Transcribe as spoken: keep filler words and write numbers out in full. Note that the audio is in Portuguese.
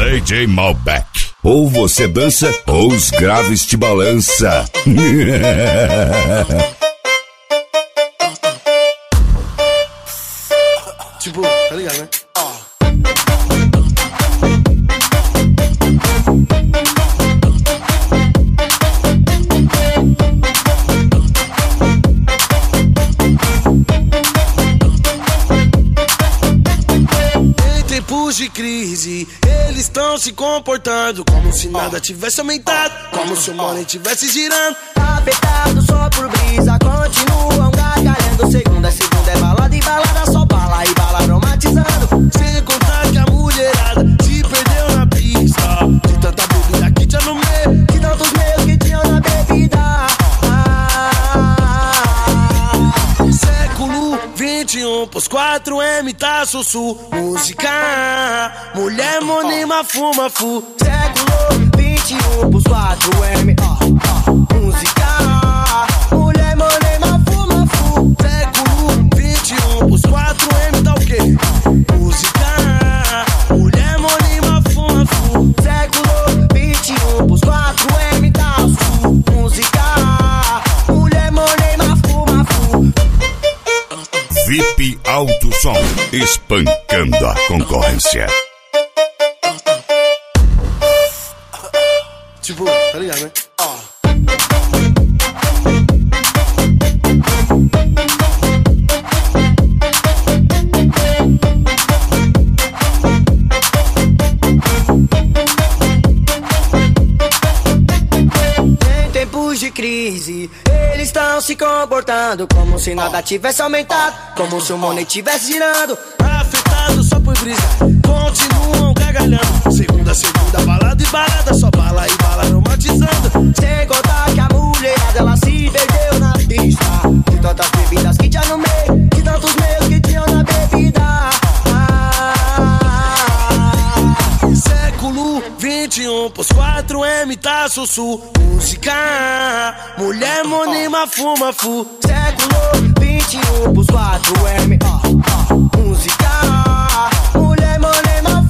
D J Malbec. Ou você dança, ou os graves te balança. Tipo, tá ligado, né? De crise, eles estão se comportando como se nada tivesse aumentado, como se o money tivesse girando. Afetado só por brisa, continuam gargalhando. Segunda, segunda é balada e balada, só bala e bala aromatizando. Sem contar que a mulherada se perdeu na pista, de tanta bebida que tinha no meio, de tantos meios que tinham na bebida. ah, Século vinte e um, pós quatro M tá sussu. Música, mulher monima fuma fu. Século vinte e um, pros quatro M, ó, ó. Música, mulher monima fuma fu. Século vinte e um, pros quatro M tá o quê? Música, mulher monima fuma fu. Século vinte e um, pros quatro M tá sul. Música, mulher monima fuma fu. V I P Alto Som, espancando a concorrência. Tipo, tá ligado, né? Ó. Em tempos de crise, eles estão se comportando como se nada tivesse aumentado, como se o money tivesse girando. Afetado só por brisa, continuam gargalhando. Segunda, segunda, balada e balada, só bala e bala aromatizando. Sem contar que a mulherada ela se perdeu na pista, de tantas bebidas que tinha no meio, de tantos meios que tinham na bebida. Século vinte e um, pós quatro M tá sussu. Música, mulher monima fuma fu. Século vinte e um, pros quatro M, ó, ó. Música, mulher monima